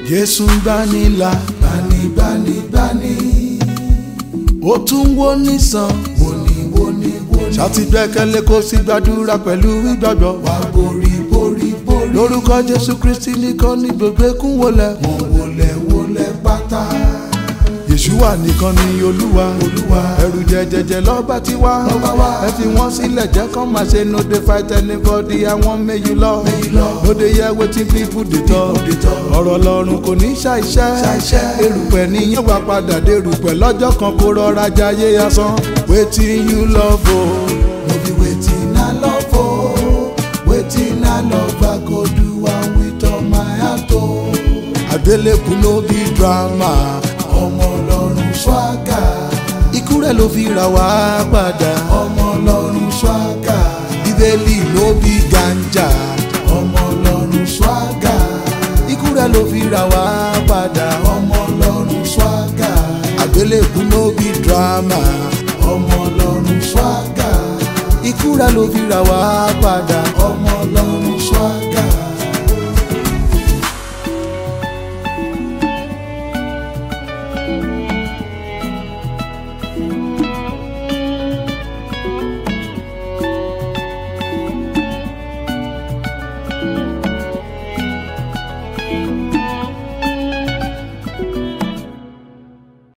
Jésù ń gbanilà, gbani. Ó tún wò nísàn, wòní. Ṣáàtì gbẹ́kẹ̀lé kó sì gbàdúrà pẹ̀lú ìgbàgbọ́. Wá borí. Lórúkọ Jésù Kristi nìkan ní gbogbo ẹkún wọlẹ̀. Wọ́n wọlẹ̀ pátá. Yèṣùwà nìkan ni Olúwa. Ẹ̀rù jẹjẹjẹ lọ́ba ti wá. Ẹ fi wọ́n sílẹ̀ jẹ́ kán máa ṣe no dey fight anybody. Àwọn méjì lọ. No dey hear wetin people dey talk. Ọ̀rọ̀ Ọlọ́run kò ní ṣàìṣẹ́. Erùpẹ̀ níyẹn wá padà dé erùpẹ̀ lọ́jọ́ kan kó rọra jayé asán. Wetin you love o. No be wetin I love o. Wetin I love I go do am with all my heart o. Àgbélébùú no be drama. Ọmọ Ọlọ́run ṣwágà. Ikú rẹ̀ ló fi rà wá padà. Ọmọ Ọlọ́run ṣwágà. Bíbélì no be ganja. Ọmọ Ọlọ́run ṣwágà. Ikú rẹ̀ ló fi rà wá padà. Ọmọ Ọlọ́run ṣwágà. Àgbélébùú no be drama. Ọmọ Ọlọ́run ṣwágà. Ikú rẹ̀ ló fi rà wá padà. Ọmọ Ọlọ́run ṣwágà.